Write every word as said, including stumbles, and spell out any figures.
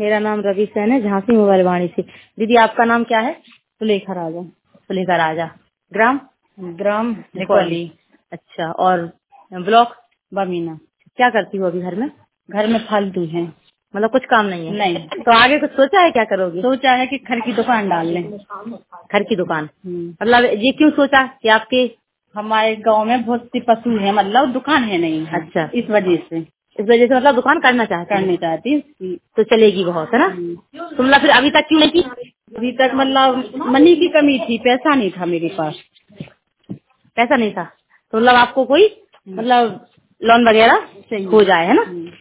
मेरा नाम रवि सेन है, झांसी मोबाइल वाणी से। दीदी आपका नाम क्या है? सुलेखा राजा। सुलेखा राजा। ग्राम? ग्राम निकोली। अच्छा, और ब्लॉक? बमीना। क्या करती हो अभी घर में? घर में फालतू है, मतलब कुछ काम नहीं है? नहीं। तो आगे कुछ सोचा है, क्या करोगी? सोचा है कि घर की दुकान डाल लें। घर की दुकान? हम्म। मतलब ये क्यों सोचा कि आपके? हमारे गांव में बहुत सी पशु है, मतलब दुकान है नहीं। अच्छा, इस वजह से इस वजह से मतलब दुकान करना चाहती करनी चाहती। तो चलेगी बहुत, है ना? तो मतलब फिर अभी तक क्यों नहीं की? अभी तक मतलब मनी की कमी थी, पैसा नहीं था मेरे पास। पैसा नहीं था, तो मतलब आपको कोई मतलब लोन वगैरह हो जाए, है ना?